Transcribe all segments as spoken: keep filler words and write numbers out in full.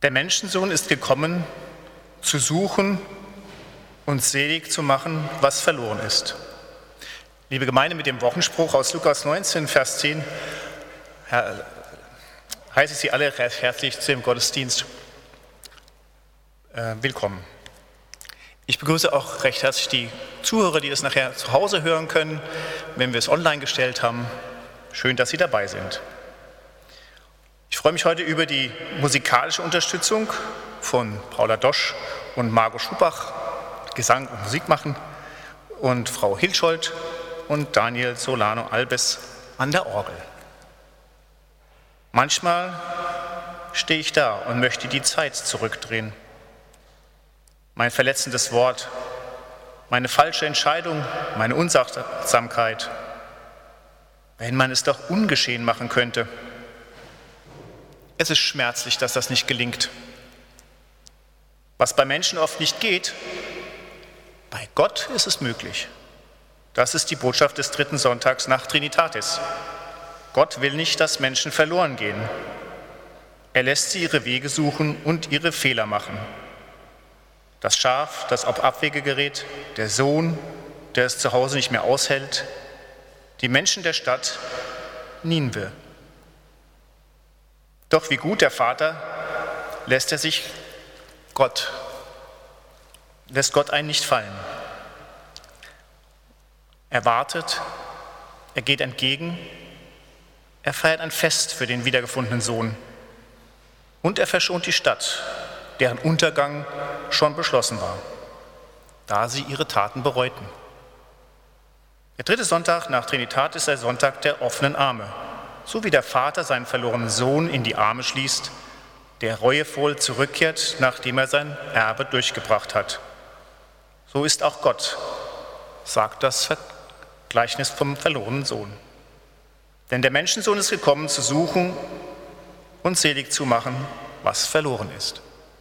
Der Menschensohn ist gekommen, zu suchen und selig zu machen, was verloren ist. Liebe Gemeinde, mit dem Wochenspruch aus Lukas neunzehn, Vers zehn, heiße ich Sie alle recht herzlich zu dem Gottesdienst äh, willkommen. Ich begrüße auch recht herzlich die Zuhörer, die das nachher zu Hause hören können, wenn wir es online gestellt haben. Schön, dass Sie dabei sind. Ich freue mich heute über die musikalische Unterstützung von Paula Dosch und Margot Schubach, Gesang und Musik machen, und Frau Hilschold und Daniel Solano Albes an der Orgel. Manchmal stehe ich da und möchte die Zeit zurückdrehen. Mein verletzendes Wort, meine falsche Entscheidung, meine Unsachsamkeit. Wenn man es doch ungeschehen machen könnte. Es ist schmerzlich, dass das nicht gelingt. Was bei Menschen oft nicht geht, bei Gott ist es möglich. Das ist die Botschaft des dritten Sonntags nach Trinitatis. Gott will nicht, dass Menschen verloren gehen. Er lässt sie ihre Wege suchen und ihre Fehler machen. Das Schaf, das auf Abwege gerät, der Sohn, der es zu Hause nicht mehr aushält, die Menschen der Stadt, Nineve. Doch wie gut der Vater, lässt er sich Gott, lässt Gott einen nicht fallen. Er wartet, er geht entgegen, er feiert ein Fest für den wiedergefundenen Sohn und er verschont die Stadt, deren Untergang schon beschlossen war, da sie ihre Taten bereuten. Der dritte Sonntag nach Trinitatis ist der Sonntag der offenen Arme, so wie der Vater seinen verlorenen Sohn in die Arme schließt, der reuevoll zurückkehrt, nachdem er sein Erbe durchgebracht hat. So ist auch Gott, sagt das Gleichnis vom verlorenen Sohn. Denn der Menschensohn ist gekommen, zu suchen und selig zu machen, was verloren ist.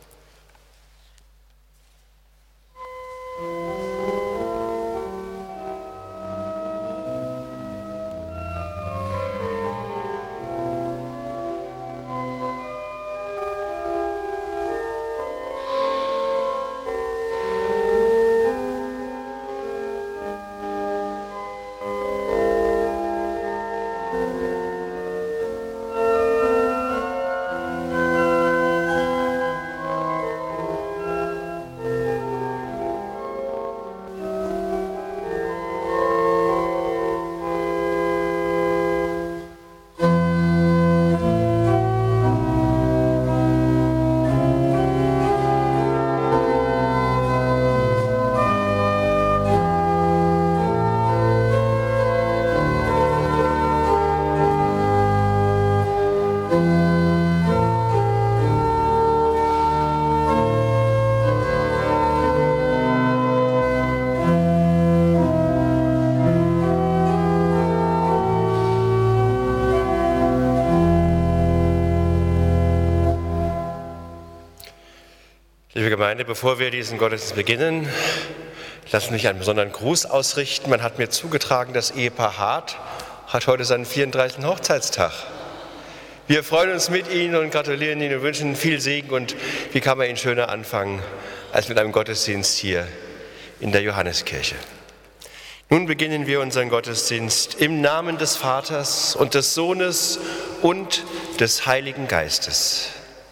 Liebe Gemeinde, bevor wir diesen Gottesdienst beginnen, lassen mich einen besonderen Gruß ausrichten. Man hat mir zugetragen, das Ehepaar Hart hat heute seinen vierunddreißigsten Hochzeitstag. Wir freuen uns mit Ihnen und gratulieren Ihnen und wünschen Ihnen viel Segen. Und wie kann man ihn schöner anfangen als mit einem Gottesdienst hier in der Johanneskirche? Nun beginnen wir unseren Gottesdienst im Namen des Vaters und des Sohnes und des Heiligen Geistes.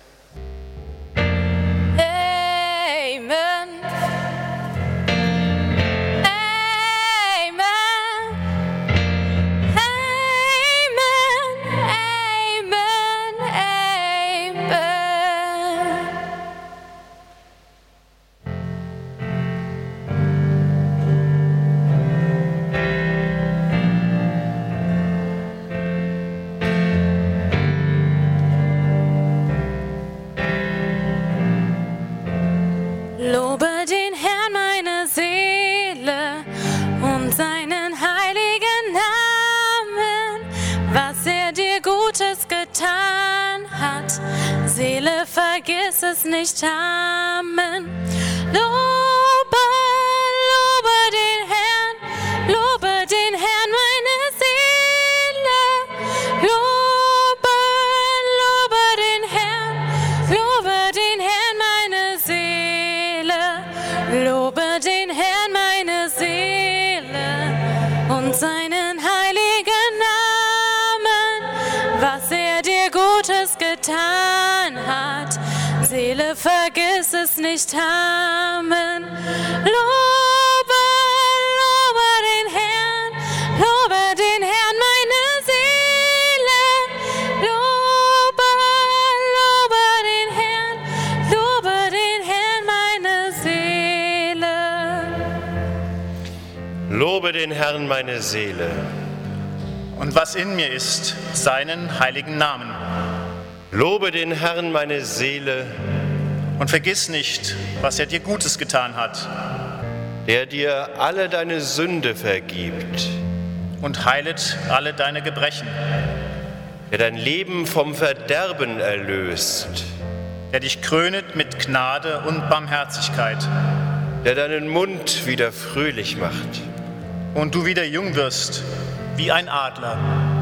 Vergiss es nicht, Amen. Lobe, lobe den Herrn, lobe den Herrn, meine Seele. Lobe, lobe den Herrn, lobe den Seele, vergiss es nicht. Amen. Lobe, lobe den Herrn, lobe den Herrn, meine Seele. Lobe, lobe den Herrn, lobe den Herrn, meine Seele. Lobe den Herrn, meine Seele. Und was in mir ist, seinen heiligen Namen. Lobe den Herrn, meine Seele. Und vergiss nicht, was er dir Gutes getan hat. Der dir alle deine Sünde vergibt. Und heilet alle deine Gebrechen. Der dein Leben vom Verderben erlöst. Der dich krönet mit Gnade und Barmherzigkeit. Der deinen Mund wieder fröhlich macht. Und du wieder jung wirst, wie ein Adler.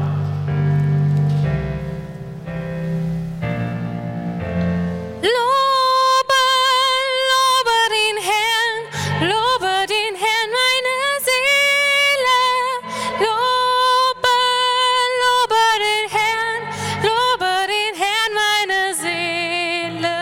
Lobe, lobe den Herrn, lobe den Herrn, meine Seele. Lobe, lobe den Herrn, lobe den Herrn, meine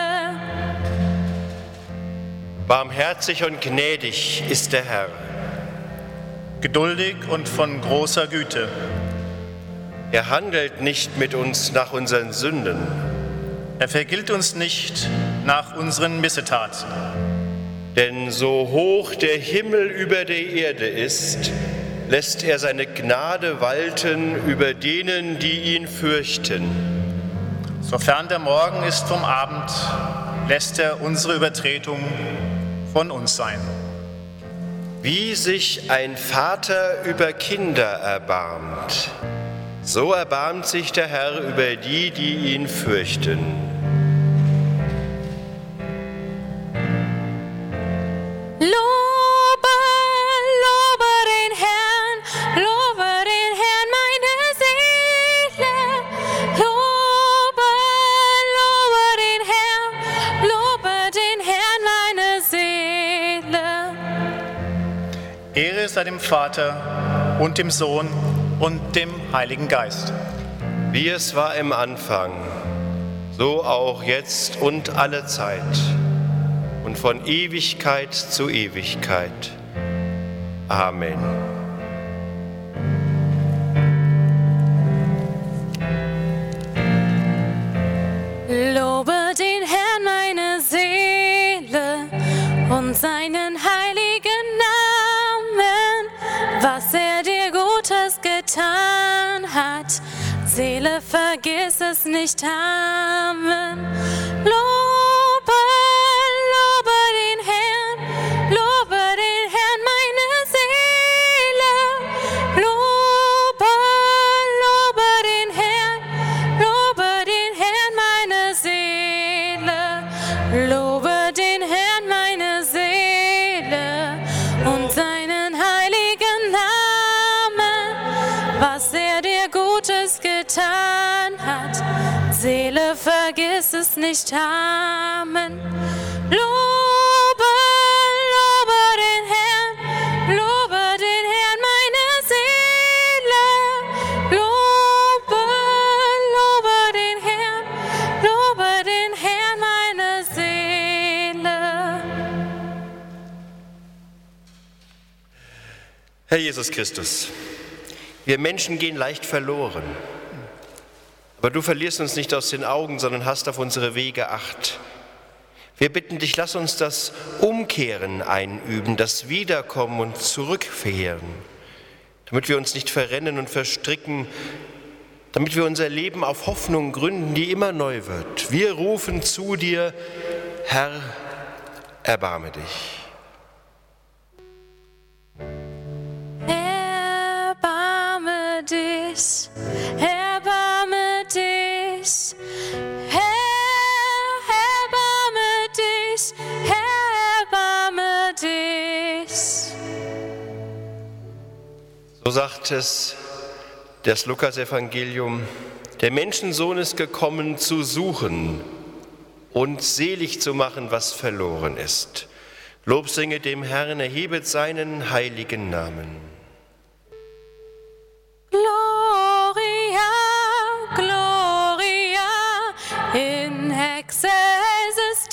Seele. Barmherzig und gnädig ist der Herr. Geduldig und von großer Güte. Er handelt nicht mit uns nach unseren Sünden. Er vergilt uns nicht nach unseren Missetaten. Denn so hoch der Himmel über der Erde ist, lässt er seine Gnade walten über denen, die ihn fürchten. Sofern der Morgen ist vom Abend, lässt er unsere Übertretung von uns sein. Wie sich ein Vater über Kinder erbarmt, so erbarmt sich der Herr über die, die ihn fürchten. Lobe, lobe den Herrn, lobe den Herrn, meine Seele. Lobe, lobe den Herrn, lobe den Herrn, meine Seele. Ehre sei dem Vater und dem Sohn und dem Heiligen Geist. Wie es war im Anfang, so auch jetzt und alle Zeit und von Ewigkeit zu Ewigkeit. Amen. Lobe den Herrn, meine Seele, und seinen heiligen Namen, was er dir Gutes getan hat. Seele, vergiss es nicht. Amen. Lobe, lobe den Herrn, lobe den Herrn, meine Seele. Lobe, lobe den Herrn, lobe den Herrn, meine Seele. Lobe den Herrn, meine Seele, und seinen heiligen Namen, was er dir Gutes getan hat. Seele, vergiss es nicht. Amen. Lobe, lobe den Herrn, lobe den Herrn, meine Seele. Lobe, lobe den Herrn, lobe den Herrn, meine Seele. Herr Jesus Christus, wir Menschen gehen leicht verloren, aber du verlierst uns nicht aus den Augen, sondern hast auf unsere Wege Acht. Wir bitten dich, lass uns das Umkehren einüben, das Wiederkommen und Zurückkehren, damit wir uns nicht verrennen und verstricken, damit wir unser Leben auf Hoffnung gründen, die immer neu wird. Wir rufen zu dir, Herr, erbarme dich. Erbarme dich, erbarme dich, Herr, erbarme dich, erbarme dich. So sagt es das Lukas-Evangelium: Der Menschensohn ist gekommen, zu suchen und selig zu machen, was verloren ist. Lob singe dem Herrn, erhebet seinen heiligen Namen. Gloria, Gloria, in excelsis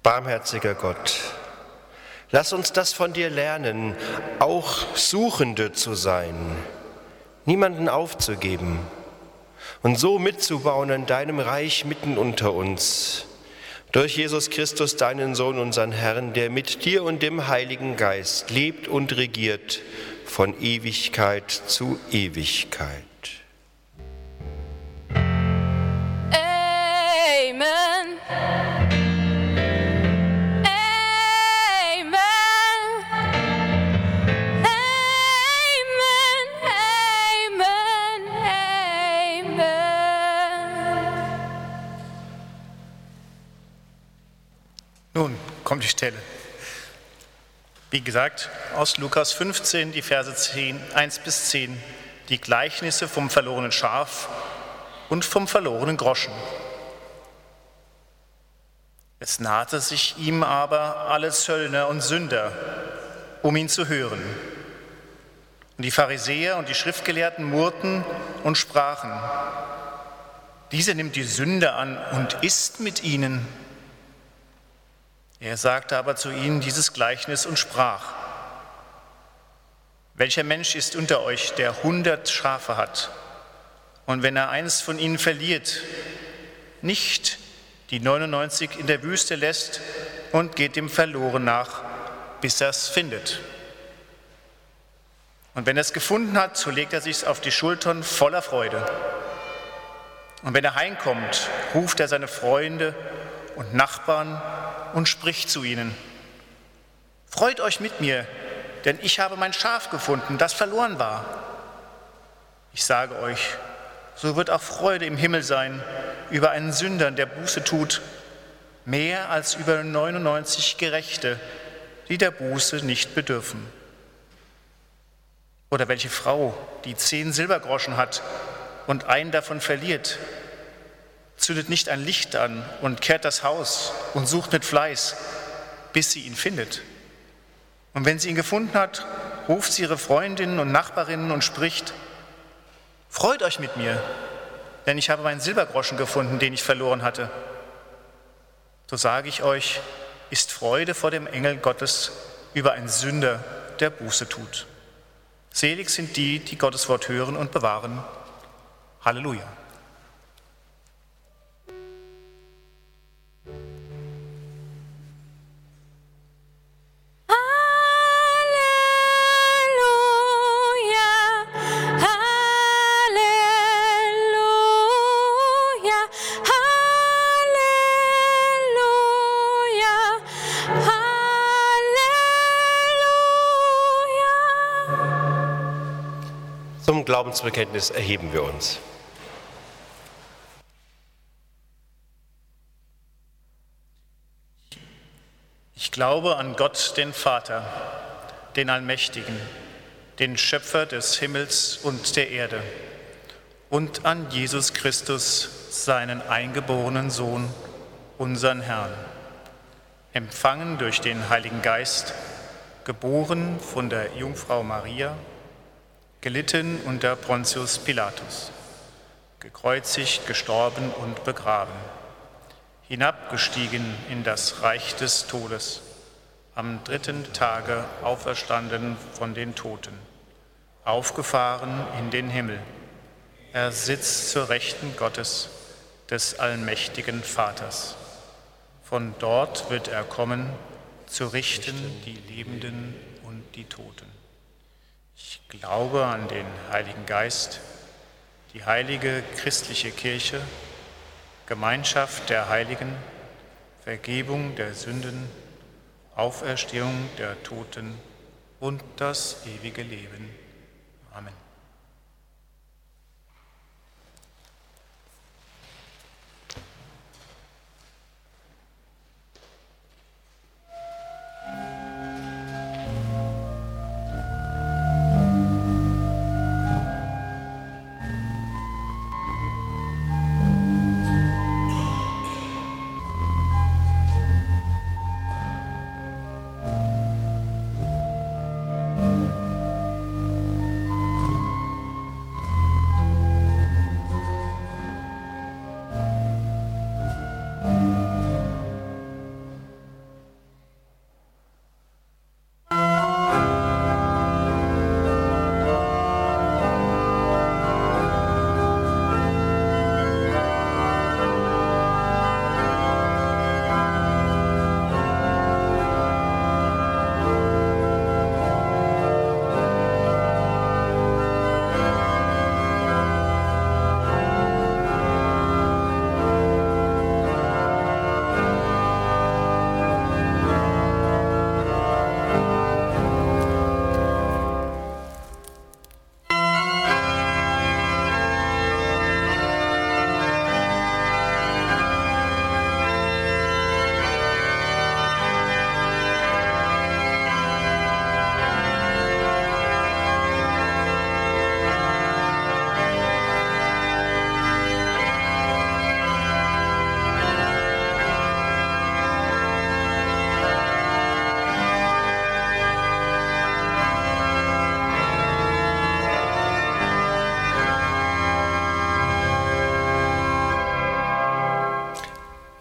Barmherziger Gott, lass uns das von dir lernen, auch Suchende zu sein, niemanden aufzugeben und so mitzubauen an deinem Reich mitten unter uns, durch Jesus Christus, deinen Sohn, unseren Herrn, der mit dir und dem Heiligen Geist lebt und regiert von Ewigkeit zu Ewigkeit. Amen. Nun kommt die Stelle. Wie gesagt, aus Lukas fünfzehn, die Verse zehn, eins bis zehn, die Gleichnisse vom verlorenen Schaf und vom verlorenen Groschen. Es nahte sich ihm aber alle Zöllner und Sünder, um ihn zu hören. Und die Pharisäer und die Schriftgelehrten murrten und sprachen: Dieser nimmt die Sünder an und isst mit ihnen. Er sagte aber zu ihnen dieses Gleichnis und sprach: Welcher Mensch ist unter euch, der hundert Schafe hat, und wenn er eines von ihnen verliert, nicht die neunundneunzig in der Wüste lässt und geht dem Verloren nach, bis er es findet? Und wenn er es gefunden hat, so legt er sich auf die Schultern voller Freude. Und wenn er heimkommt, ruft er seine Freunde und Nachbarn und spricht zu ihnen: Freut euch mit mir, denn ich habe mein Schaf gefunden, das verloren war. Ich sage euch, so wird auch Freude im Himmel sein über einen Sünder, der Buße tut, mehr als über neunundneunzig Gerechte, die der Buße nicht bedürfen. Oder welche Frau, die zehn Silbergroschen hat und einen davon verliert, zündet nicht ein Licht an und kehrt das Haus und sucht mit Fleiß, bis sie ihn findet. Und wenn sie ihn gefunden hat, ruft sie ihre Freundinnen und Nachbarinnen und spricht: Freut euch mit mir, denn ich habe meinen Silbergroschen gefunden, den ich verloren hatte. So sage ich euch, ist Freude vor dem Engel Gottes über einen Sünder, der Buße tut. Selig sind die, die Gottes Wort hören und bewahren. Halleluja. Zum Glaubensbekenntnis erheben wir uns. Ich glaube an Gott, den Vater, den Allmächtigen, den Schöpfer des Himmels und der Erde, und an Jesus Christus, seinen eingeborenen Sohn, unseren Herrn, empfangen durch den Heiligen Geist, geboren von der Jungfrau Maria, gelitten unter Pontius Pilatus, gekreuzigt, gestorben und begraben, hinabgestiegen in das Reich des Todes, am dritten Tage auferstanden von den Toten, aufgefahren in den Himmel. Er sitzt zur Rechten Gottes, des allmächtigen Vaters. Von dort wird er kommen, zu richten die Lebenden und die Toten. Ich glaube an den Heiligen Geist, die heilige christliche Kirche, Gemeinschaft der Heiligen, Vergebung der Sünden, Auferstehung der Toten und das ewige Leben. Amen.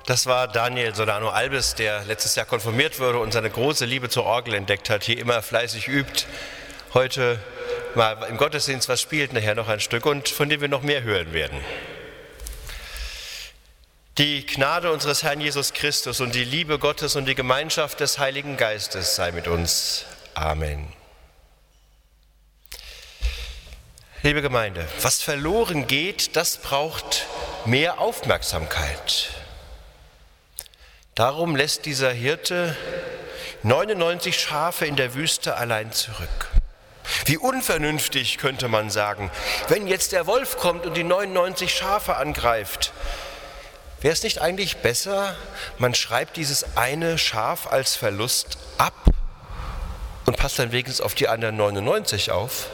Das war Daniel Sodano Albes, der letztes Jahr konfirmiert wurde und seine große Liebe zur Orgel entdeckt hat, hier immer fleißig übt. Heute mal im Gottesdienst was spielt, nachher noch ein Stück und von dem wir noch mehr hören werden. Die Gnade unseres Herrn Jesus Christus und die Liebe Gottes und die Gemeinschaft des Heiligen Geistes sei mit uns. Amen. Liebe Gemeinde, was verloren geht, das braucht mehr Aufmerksamkeit. Darum lässt dieser Hirte neunundneunzig Schafe in der Wüste allein zurück. Wie unvernünftig, könnte man sagen, wenn jetzt der Wolf kommt und die neunundneunzig Schafe angreift. Wäre es nicht eigentlich besser, man schreibt dieses eine Schaf als Verlust ab und passt dann wenigstens auf die anderen neunundneunzig auf?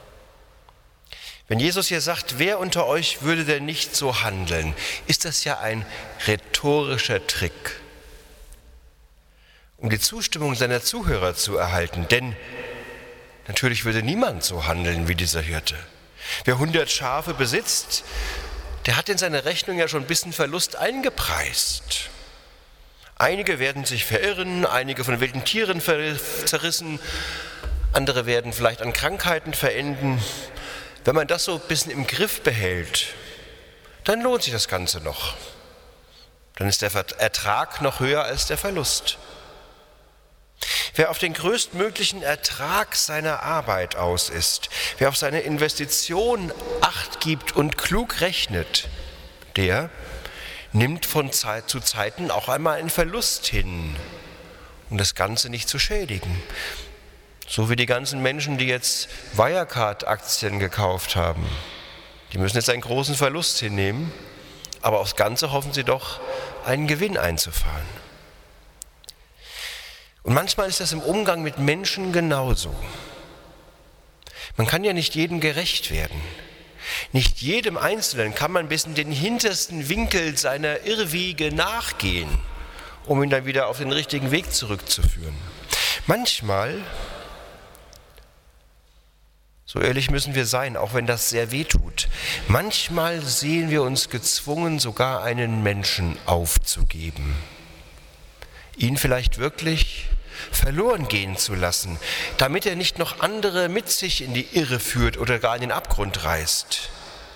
Wenn Jesus hier sagt, wer unter euch würde denn nicht so handeln, ist das ja ein rhetorischer Trick, um die Zustimmung seiner Zuhörer zu erhalten. Denn natürlich würde niemand so handeln wie dieser Hirte. Wer hundert Schafe besitzt, der hat in seine Rechnung ja schon ein bisschen Verlust eingepreist. Einige werden sich verirren, einige von wilden Tieren zerrissen, andere werden vielleicht an Krankheiten verenden. Wenn man das so ein bisschen im Griff behält, dann lohnt sich das Ganze noch. Dann ist der Ertrag noch höher als der Verlust. Wer auf den größtmöglichen Ertrag seiner Arbeit aus ist, wer auf seine Investition Acht gibt und klug rechnet, der nimmt von Zeit zu Zeiten auch einmal einen Verlust hin, um das Ganze nicht zu schädigen. So wie die ganzen Menschen, die jetzt Wirecard-Aktien gekauft haben. Die müssen jetzt einen großen Verlust hinnehmen, aber aufs Ganze hoffen sie doch, einen Gewinn einzufahren. Und manchmal ist das im Umgang mit Menschen genauso. Man kann ja nicht jedem gerecht werden. Nicht jedem Einzelnen kann man bis in den hintersten Winkel seiner Irrwege nachgehen, um ihn dann wieder auf den richtigen Weg zurückzuführen. Manchmal, so ehrlich müssen wir sein, auch wenn das sehr weh tut, manchmal sehen wir uns gezwungen, sogar einen Menschen aufzugeben. Ihn vielleicht wirklich verloren gehen zu lassen, damit er nicht noch andere mit sich in die Irre führt oder gar in den Abgrund reißt.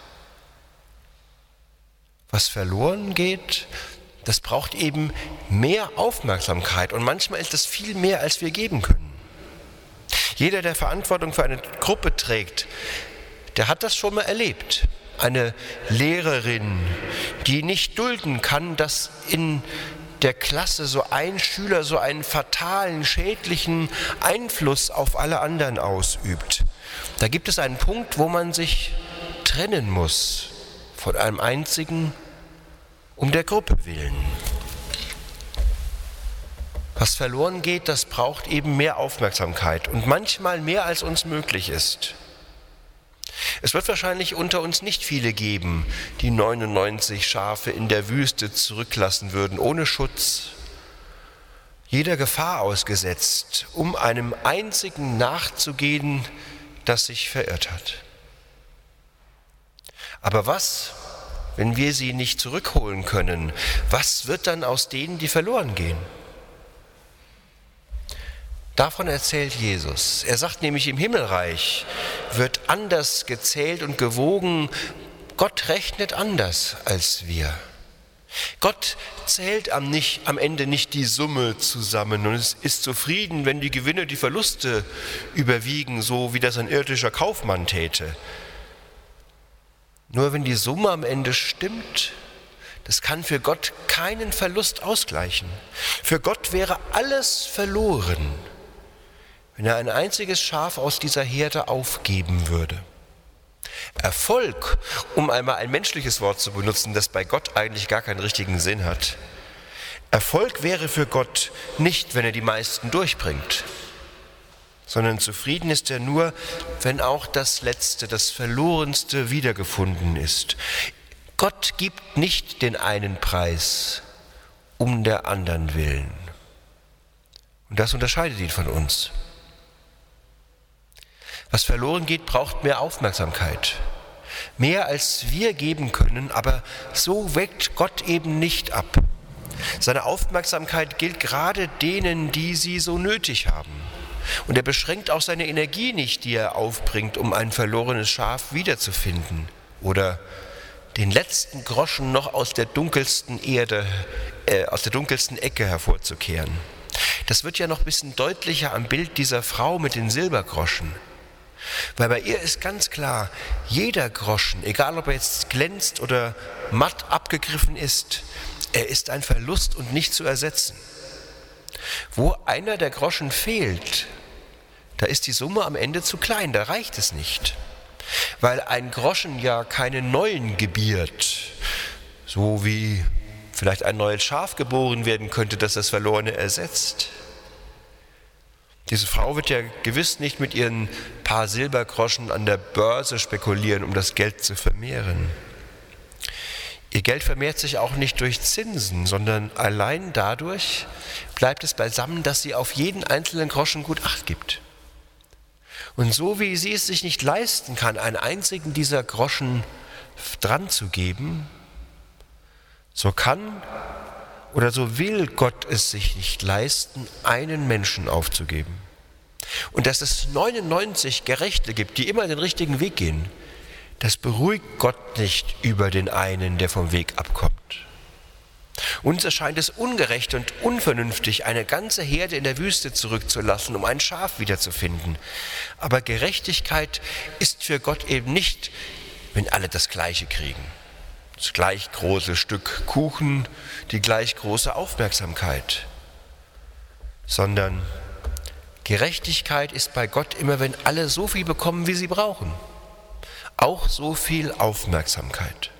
Was verloren geht, das braucht eben mehr Aufmerksamkeit und manchmal ist das viel mehr, als wir geben können. Jeder, der Verantwortung für eine Gruppe trägt, der hat das schon mal erlebt. Eine Lehrerin, die nicht dulden kann, dass in der Klasse so ein Schüler so einen fatalen, schädlichen Einfluss auf alle anderen ausübt. Da gibt es einen Punkt, wo man sich trennen muss von einem einzigen, um der Gruppe willen. Was verloren geht, das braucht eben mehr Aufmerksamkeit und manchmal mehr, als uns möglich ist. Es wird wahrscheinlich unter uns nicht viele geben, die neunundneunzig Schafe in der Wüste zurücklassen würden, ohne Schutz, jeder Gefahr ausgesetzt, um einem einzigen nachzugehen, das sich verirrt hat. Aber was, wenn wir sie nicht zurückholen können? Was wird dann aus denen, die verloren gehen? Davon erzählt Jesus. Er sagt nämlich, im Himmelreich wird anders gezählt und gewogen. Gott rechnet anders als wir. Gott zählt am, nicht, am Ende nicht die Summe zusammen und ist zufrieden, wenn die Gewinne die Verluste überwiegen, so wie das ein irdischer Kaufmann täte. Nur wenn die Summe am Ende stimmt, das kann für Gott keinen Verlust ausgleichen. Für Gott wäre alles verloren, wenn er ein einziges Schaf aus dieser Herde aufgeben würde. Erfolg, um einmal ein menschliches Wort zu benutzen, das bei Gott eigentlich gar keinen richtigen Sinn hat. Erfolg wäre für Gott nicht, wenn er die meisten durchbringt, sondern zufrieden ist er nur, wenn auch das Letzte, das Verlorenste wiedergefunden ist. Gott gibt nicht den einen Preis um der anderen willen. Und das unterscheidet ihn von uns. Was verloren geht, braucht mehr Aufmerksamkeit. Mehr als wir geben können, aber so weckt Gott eben nicht ab. Seine Aufmerksamkeit gilt gerade denen, die sie so nötig haben. Und er beschränkt auch seine Energie nicht, die er aufbringt, um ein verlorenes Schaf wiederzufinden oder den letzten Groschen noch aus der dunkelsten Erde, äh, aus der dunkelsten Ecke hervorzukehren. Das wird ja noch ein bisschen deutlicher am Bild dieser Frau mit den Silbergroschen. Weil bei ihr ist ganz klar, jeder Groschen, egal ob er jetzt glänzt oder matt abgegriffen ist, er ist ein Verlust und nicht zu ersetzen. Wo einer der Groschen fehlt, da ist die Summe am Ende zu klein, da reicht es nicht. Weil ein Groschen ja keine neuen gebiert, so wie vielleicht ein neues Schaf geboren werden könnte, das das Verlorene ersetzt. Diese Frau wird ja gewiss nicht mit ihren paar Silbergroschen an der Börse spekulieren, um das Geld zu vermehren. Ihr Geld vermehrt sich auch nicht durch Zinsen, sondern allein dadurch bleibt es beisammen, dass sie auf jeden einzelnen Groschen gut Acht gibt. Und so wie sie es sich nicht leisten kann, einen einzigen dieser Groschen dran zu geben, so kann oder so will Gott es sich nicht leisten, einen Menschen aufzugeben. Und dass es neunundneunzig Gerechte gibt, die immer den richtigen Weg gehen, das beruhigt Gott nicht über den einen, der vom Weg abkommt. Uns erscheint es ungerecht und unvernünftig, eine ganze Herde in der Wüste zurückzulassen, um ein Schaf wiederzufinden. Aber Gerechtigkeit ist für Gott eben nicht, wenn alle das Gleiche kriegen. Das gleich große Stück Kuchen, die gleich große Aufmerksamkeit. Sondern Gerechtigkeit ist bei Gott immer, wenn alle so viel bekommen, wie sie brauchen. Auch so viel Aufmerksamkeit.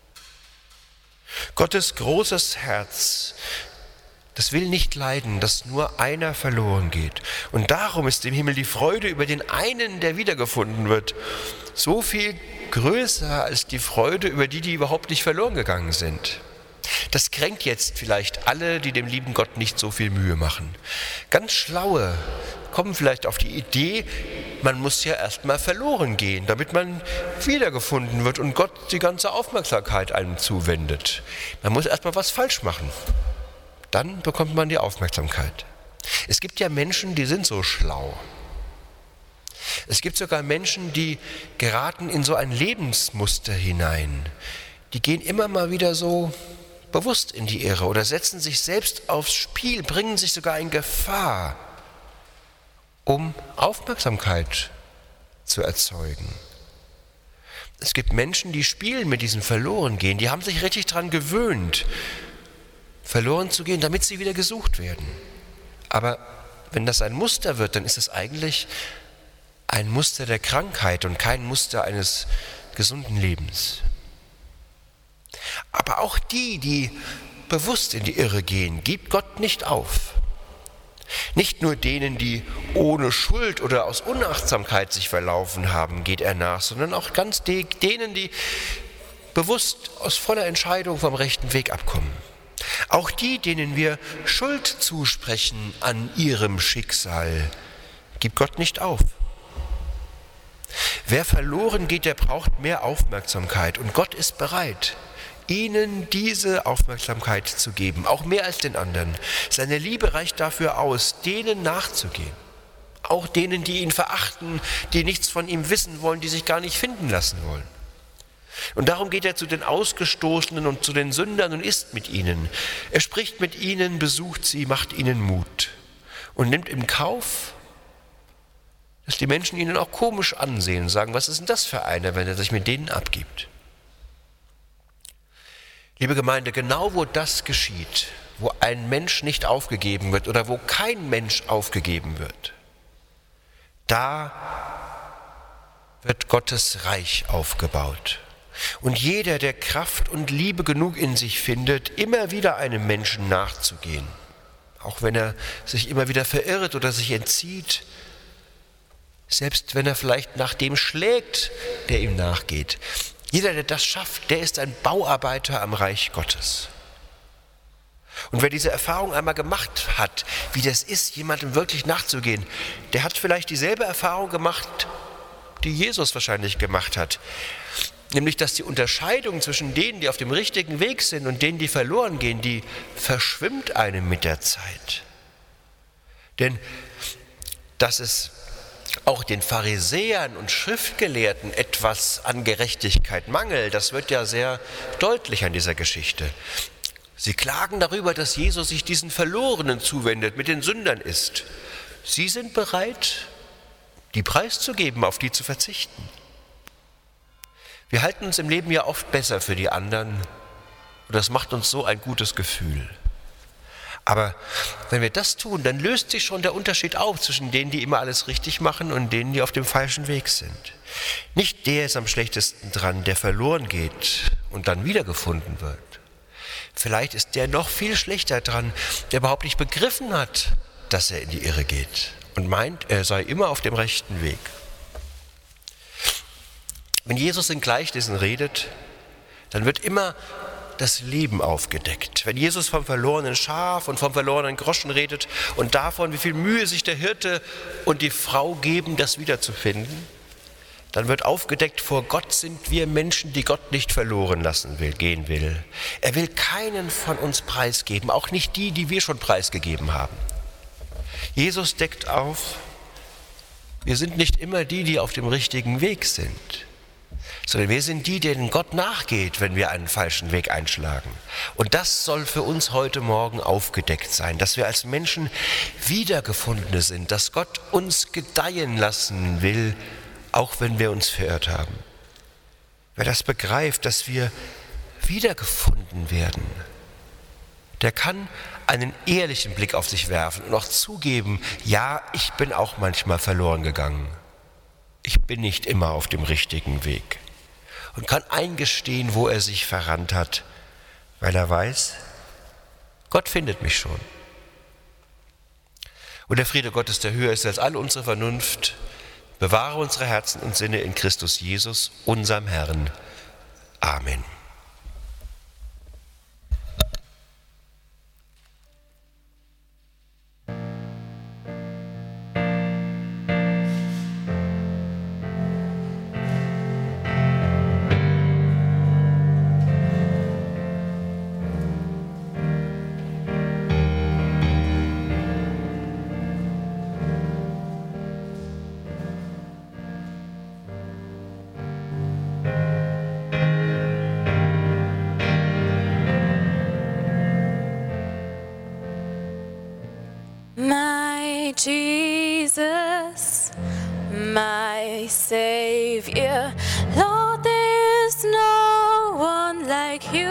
Gottes großes Herz, das will nicht leiden, dass nur einer verloren geht. Und darum ist im Himmel die Freude über den einen, der wiedergefunden wird, so viel größer als die Freude über die, die überhaupt nicht verloren gegangen sind. Das kränkt jetzt vielleicht alle, die dem lieben Gott nicht so viel Mühe machen. Ganz Schlaue kommen vielleicht auf die Idee, man muss ja erstmal verloren gehen, damit man wiedergefunden wird und Gott die ganze Aufmerksamkeit einem zuwendet. Man muss erstmal was falsch machen, dann bekommt man die Aufmerksamkeit. Es gibt ja Menschen, die sind so schlau. Es gibt sogar Menschen, die geraten in so ein Lebensmuster hinein. Die gehen immer mal wieder so bewusst in die Irre oder setzen sich selbst aufs Spiel, bringen sich sogar in Gefahr, um Aufmerksamkeit zu erzeugen. Es gibt Menschen, die spielen mit diesem Verlorengehen, die haben sich richtig daran gewöhnt, verloren zu gehen, damit sie wieder gesucht werden. Aber wenn das ein Muster wird, dann ist es eigentlich ein Muster der Krankheit und kein Muster eines gesunden Lebens. Aber auch die, die bewusst in die Irre gehen, gibt Gott nicht auf. Nicht nur denen, die ohne Schuld oder aus Unachtsamkeit sich verlaufen haben, geht er nach, sondern auch ganz denen, die bewusst aus voller Entscheidung vom rechten Weg abkommen. Auch die, denen wir Schuld zusprechen an ihrem Schicksal, gibt Gott nicht auf. Wer verloren geht, der braucht mehr Aufmerksamkeit und Gott ist bereit, ihnen diese Aufmerksamkeit zu geben, auch mehr als den anderen. Seine Liebe reicht dafür aus, denen nachzugehen. Auch denen, die ihn verachten, die nichts von ihm wissen wollen, die sich gar nicht finden lassen wollen. Und darum geht er zu den Ausgestoßenen und zu den Sündern und isst mit ihnen. Er spricht mit ihnen, besucht sie, macht ihnen Mut und nimmt im Kauf, dass die Menschen ihn auch komisch ansehen und sagen, was ist denn das für einer, wenn er sich mit denen abgibt? Liebe Gemeinde, genau wo das geschieht, wo ein Mensch nicht aufgegeben wird oder wo kein Mensch aufgegeben wird, da wird Gottes Reich aufgebaut. Und jeder, der Kraft und Liebe genug in sich findet, immer wieder einem Menschen nachzugehen, auch wenn er sich immer wieder verirrt oder sich entzieht, selbst wenn er vielleicht nach dem schlägt, der ihm nachgeht. Jeder, der das schafft, der ist ein Bauarbeiter am Reich Gottes. Und wer diese Erfahrung einmal gemacht hat, wie das ist, jemandem wirklich nachzugehen, der hat vielleicht dieselbe Erfahrung gemacht, die Jesus wahrscheinlich gemacht hat. Nämlich, dass die Unterscheidung zwischen denen, die auf dem richtigen Weg sind und denen, die verloren gehen, die verschwimmt einem mit der Zeit. Denn dass es auch den Pharisäern und Schriftgelehrten etwas an Gerechtigkeit mangelt, das wird ja sehr deutlich an dieser Geschichte. Sie klagen darüber, dass Jesus sich diesen Verlorenen zuwendet, mit den Sündern ist. Sie sind bereit, die preiszugeben, auf die zu verzichten. Wir halten uns im Leben ja oft besser für die anderen und das macht uns so ein gutes Gefühl. Aber wenn wir das tun, dann löst sich schon der Unterschied auf zwischen denen, die immer alles richtig machen und denen, die auf dem falschen Weg sind. Nicht der ist am schlechtesten dran, der verloren geht und dann wiedergefunden wird. Vielleicht ist der noch viel schlechter dran, der überhaupt nicht begriffen hat, dass er in die Irre geht und meint, er sei immer auf dem rechten Weg. Wenn Jesus in Gleichnissen redet, dann wird immer das Leben aufgedeckt. Wenn Jesus vom verlorenen Schaf und vom verlorenen Groschen redet und davon, wie viel Mühe sich der Hirte und die Frau geben, das wiederzufinden, dann wird aufgedeckt, vor Gott sind wir Menschen, die Gott nicht verloren lassen will, gehen will. Er will keinen von uns preisgeben, auch nicht die, die wir schon preisgegeben haben. Jesus deckt auf, wir sind nicht immer die, die auf dem richtigen Weg sind, sondern wir sind die, denen Gott nachgeht, wenn wir einen falschen Weg einschlagen. Und das soll für uns heute Morgen aufgedeckt sein, dass wir als Menschen Wiedergefundene sind, dass Gott uns gedeihen lassen will, auch wenn wir uns verirrt haben. Wer das begreift, dass wir wiedergefunden werden, der kann einen ehrlichen Blick auf sich werfen und auch zugeben, ja, ich bin auch manchmal verloren gegangen. Ich bin nicht immer auf dem richtigen Weg. Und kann eingestehen, wo er sich verrannt hat, weil er weiß, Gott findet mich schon. Und der Friede Gottes, der höher ist als all unsere Vernunft, bewahre unsere Herzen und Sinne in Christus Jesus, unserem Herrn. Amen. My Jesus, my Savior, Lord, there is no one like you.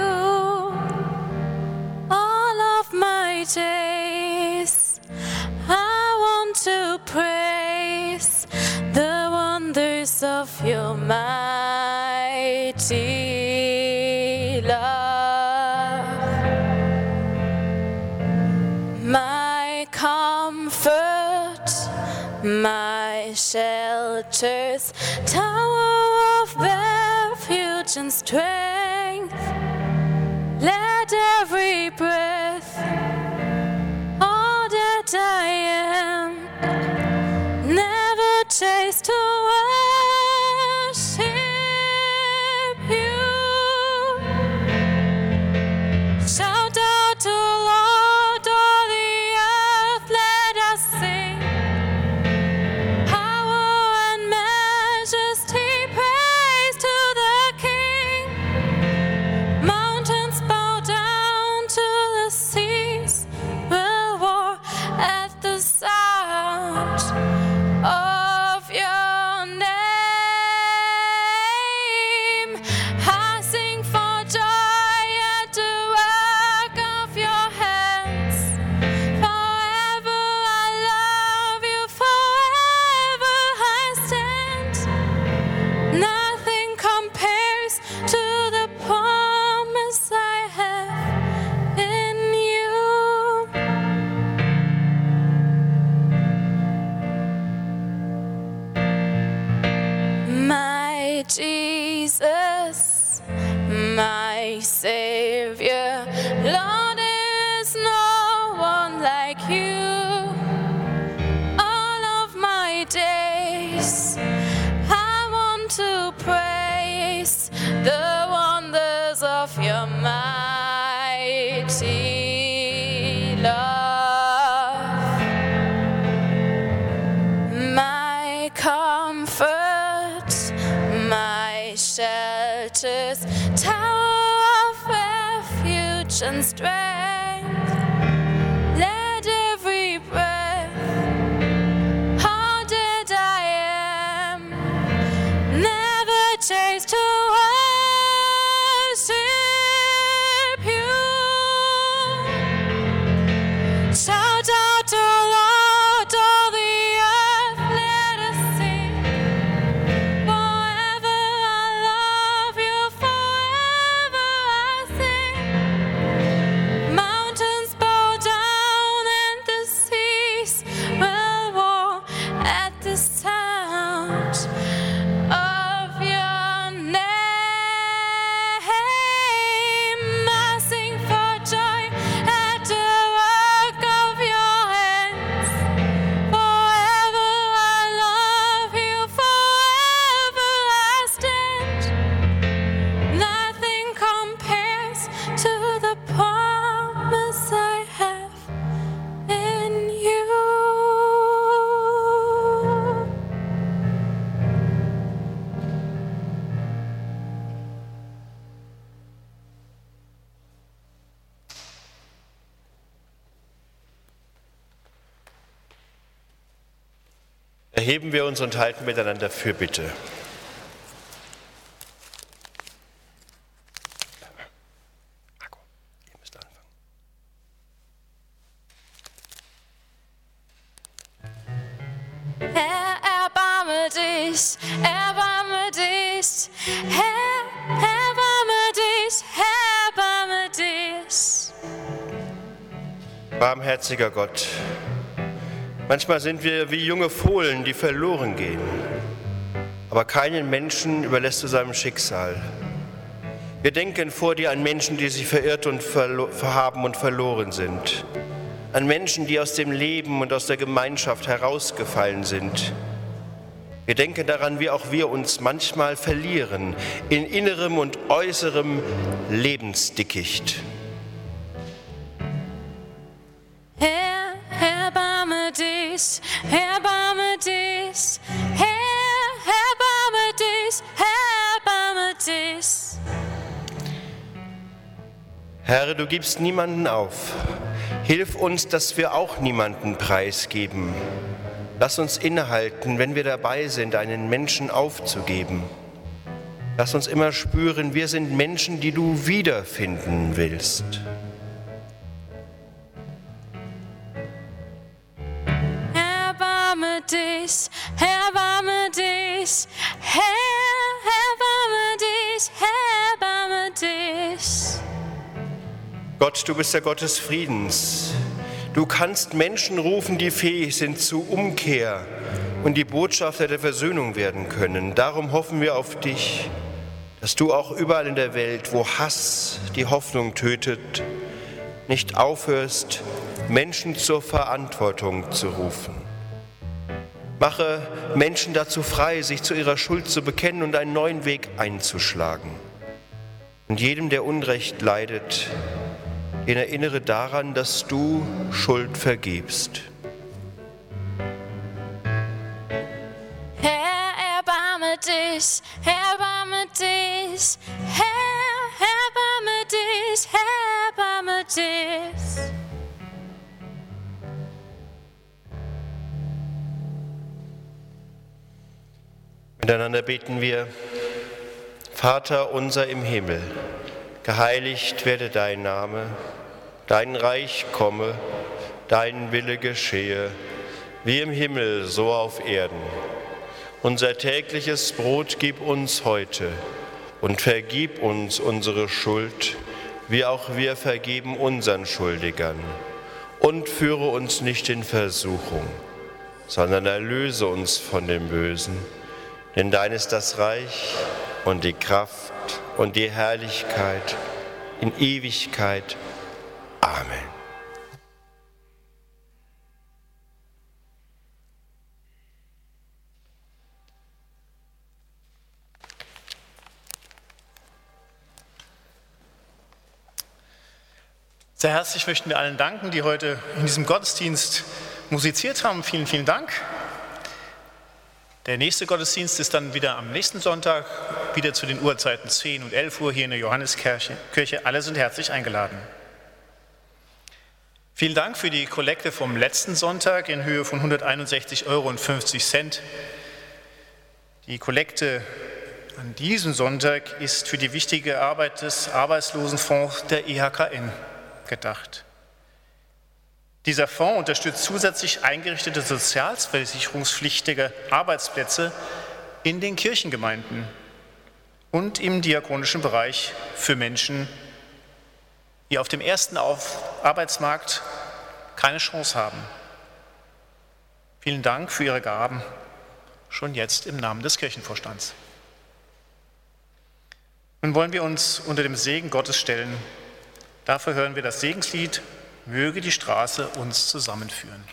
All of my days, I want to praise the wonders of your mighty love. My comfort, my shelters, tower of refuge and strength. Let every breath, all that I am, never chase to worship you. Shout out to Lord, all the earth, let us sing. Power and majesty, praise to the King. Mountains bow down to the seas, will roar at the sound of your name. I sing for joy at the work of your hands. Forever I love you, forever I stand. Nothing compares to the promise I have in you. My Jesus, my Savior, Lord, there is no one like you. All of my days, I want to praise comfort, my shelters, tower of refuge and strength. Let every breath, how dead I am, never chase to worship you. Shout out to Lord, all the earth, let us sing. Forever I love you, forever I sing. Mountains bow down and the seas will roar at the sound of your name. I sing for joy at the work of your hands. Forever I love you, forever I stand. Nothing compares to the promise I have in you. Erheben wir uns und halten miteinander Fürbitte. Marco, ihr müsst anfangen. Herr, erbarme dich, erbarme dich. Herr, erbarme dich, erbarme dich. Barmherziger Gott, manchmal sind wir wie junge Fohlen, die verloren gehen. Aber keinen Menschen überlässt du seinem Schicksal. Wir denken vor dir an Menschen, die sich verirrt und verlo- verhaben und verloren sind. An Menschen, die aus dem Leben und aus der Gemeinschaft herausgefallen sind. Wir denken daran, wie auch wir uns manchmal verlieren in innerem und äußerem Lebensdickicht. Herr, erbarme dich, erbarme dich. Herr, erbarme dich, erbarme dich. Herr, du gibst niemanden auf. Hilf uns, dass wir auch niemanden preisgeben. Lass uns innehalten, wenn wir dabei sind, einen Menschen aufzugeben. Lass uns immer spüren, wir sind Menschen, die du wiederfinden willst. Erbarme dich, erbarme dich. Herr, erbarme dich, erbarme dich. Gott, du bist der Gott des Friedens. Du kannst Menschen rufen, die fähig sind zu Umkehr und die Botschafter der Versöhnung werden können. Darum hoffen wir auf dich, dass du auch überall in der Welt, wo Hass die Hoffnung tötet, nicht aufhörst, Menschen zur Verantwortung zu rufen. Mache Menschen dazu frei, sich zu ihrer Schuld zu bekennen und einen neuen Weg einzuschlagen. Und jedem, der Unrecht leidet, den erinnere daran, dass du Schuld vergibst. Herr, erbarme dich, erbarme dich. Herr, erbarme dich, erbarme dich. Miteinander beten wir: Vater unser im Himmel, geheiligt werde dein Name, dein Reich komme, dein Wille geschehe, wie im Himmel, so auf Erden. Unser tägliches Brot gib uns heute und vergib uns unsere Schuld, wie auch wir vergeben unseren Schuldigern. Und führe uns nicht in Versuchung, sondern erlöse uns von dem Bösen. Denn dein ist das Reich und die Kraft und die Herrlichkeit in Ewigkeit. Amen. Sehr herzlich möchten wir allen danken, die heute in diesem Gottesdienst musiziert haben. Vielen, vielen Dank. Der nächste Gottesdienst ist dann wieder am nächsten Sonntag, wieder zu den Uhrzeiten zehn und elf Uhr hier in der Johanneskirche. Kirche. Alle sind herzlich eingeladen. Vielen Dank für die Kollekte vom letzten Sonntag in Höhe von hunderteinundsechzig Euro und fünfzig Cent. Die Kollekte an diesem Sonntag ist für die wichtige Arbeit des Arbeitslosenfonds der E H K N gedacht. Dieser Fonds unterstützt zusätzlich eingerichtete sozialversicherungspflichtige Arbeitsplätze in den Kirchengemeinden und im diakonischen Bereich für Menschen, die auf dem ersten Arbeitsmarkt keine Chance haben. Vielen Dank für Ihre Gaben, schon jetzt im Namen des Kirchenvorstands. Nun wollen wir uns unter dem Segen Gottes stellen. Dafür hören wir das Segenslied Möge die Straße uns zusammenführen.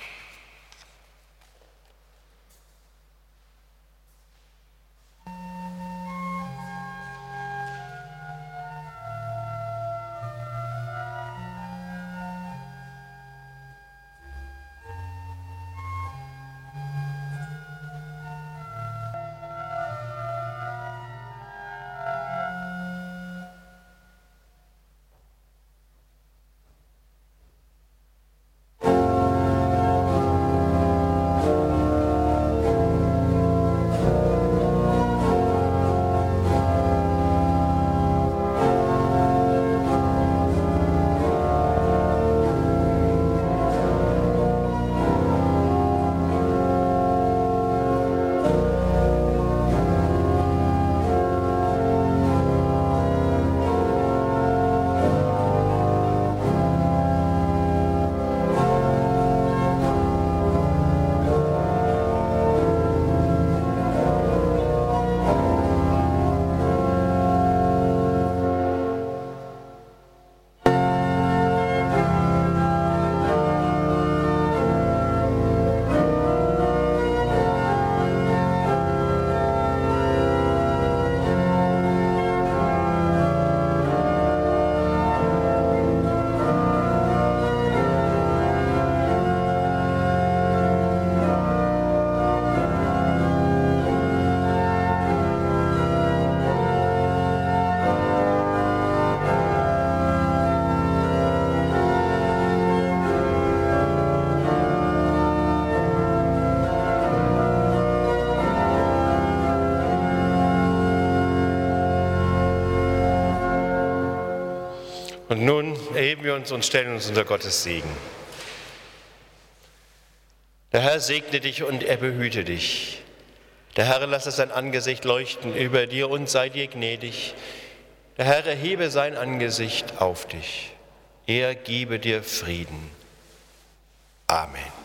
Und nun erheben wir uns und stellen uns unter Gottes Segen. Der Herr segne dich und er behüte dich. Der Herr lasse sein Angesicht leuchten über dir und sei dir gnädig. Der Herr erhebe sein Angesicht auf dich. Er gebe dir Frieden. Amen.